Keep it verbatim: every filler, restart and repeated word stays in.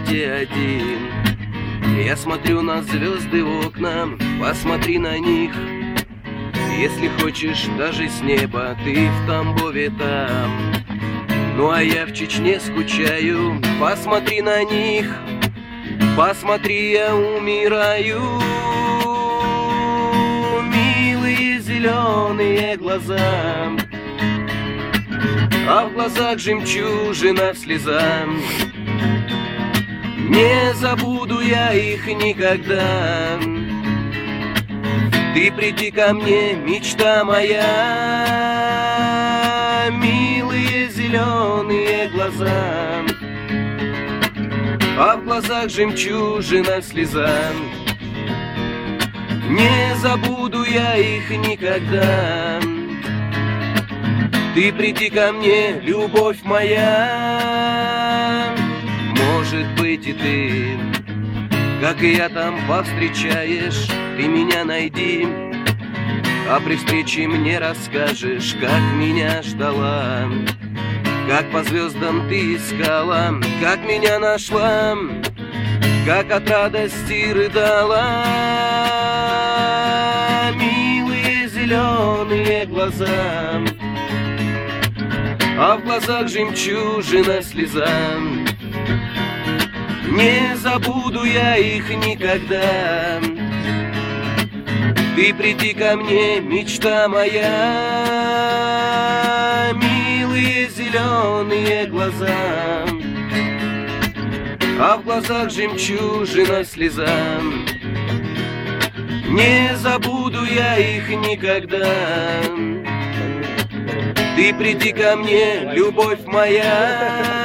где один. Я смотрю на звезды в окна, посмотри на них. Если хочешь, даже с неба, ты в Тамбове там. Ну а я в Чечне скучаю, посмотри на них. Посмотри, я умираю. Милые зеленые глаза, а в глазах жемчужина в слезах. Не забуду я их никогда. Ты приди ко мне, мечта моя. Милые зеленые глаза, а в глазах жемчужина в слезах. Не забуду я их никогда. Ты приди ко мне, любовь моя. Может быть, и ты, как и я, там повстречаешь. Ты меня найди, а при встрече мне расскажешь, как меня ждала, как по звездам ты искала, как меня нашла, как от радости рыдала. Милые зеленые глаза, а в глазах жемчужина слеза. Не забуду я их никогда. Ты приди ко мне, мечта моя. Милые зеленые глаза, а в глазах жемчужина слеза. Не забуду я их никогда. Ты приди ко мне, любовь моя.